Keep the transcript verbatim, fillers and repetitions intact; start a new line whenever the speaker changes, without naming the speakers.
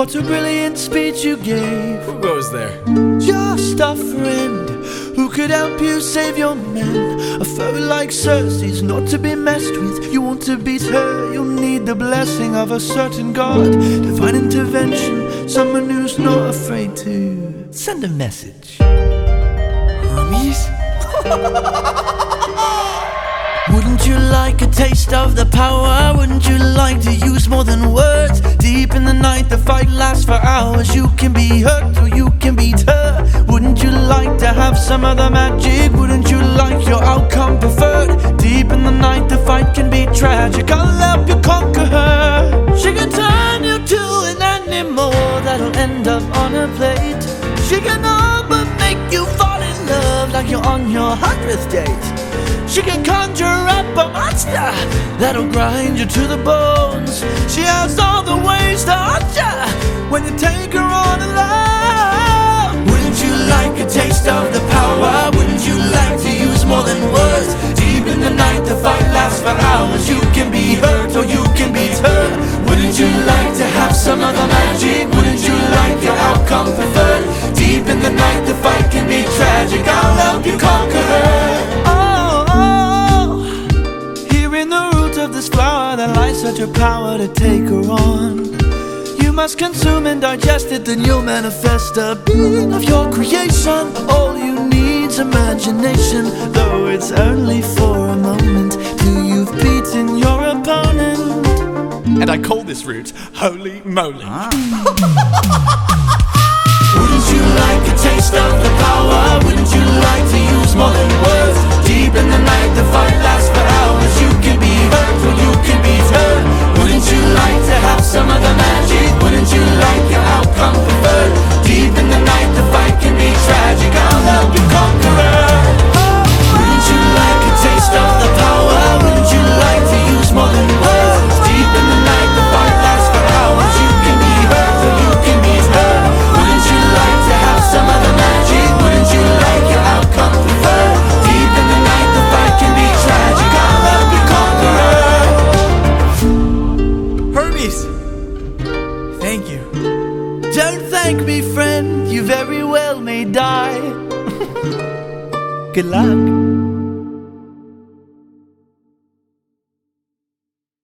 What a brilliant speech you gave.
Who goes there?
Just a friend who could help you save your men. A foe like Cersei's not to be messed with. You want to beat her, you'll need the blessing of a certain god. Divine intervention, someone who's not afraid to send a message.
Hermes?
Wouldn't you like a taste of the power? Wouldn't you like to use more than words? Deep in the night the fight lasts for hours. You can be hurt or you can beat her. Wouldn't you like to have some of the magic? Wouldn't you like your outcome preferred? Deep in the night the fight can be tragic. I'll help you conquer her. She can turn you to an animal that'll end up on a plate. She can all but make you fall in love like you're on your hundredth date. She can conjure up a monster that'll grind you to the bones. She has all the ways to hurt ya when you take her on alone. Wouldn't you like a taste of the power? Wouldn't you like to use more than words? Deep in the night the fight lasts for hours. You can be hurt or you can be turned. Wouldn't you like to have some of the magic? Wouldn't you like your outcome preferred? Deep in the night the fight can be tragic. I'll help you conquer her. Of this flower that lies such a power to take her on. You must consume and digest it, then you'll manifest a being of your creation. All you need's imagination, though it's only for a moment till you've beaten your opponent.
And I call this route Holy Moly.
Ah. Wouldn't you like a taste of the power? Wouldn't you like to use more than words? Deep in the night the fight lasts for hours. You can be hurt or you can be turned. Wouldn't you like to have some of the magic? Wouldn't you like your outcome preferred? Deep in the night the fight can be tragic. I'll help you conquer her. Wouldn't you like a taste of the power? Wouldn't you like to use more than words? Deep in the night the fight lasts for hours. You can be hurt or you can be turned. Wouldn't you like to have some of the magic? Wouldn't you like your outcome preferred? Deep in the night the fight can be tragic. I'll help you conquer her.
Hermes! Thank you.
Don't thank me, friend, you very well may die. Good luck.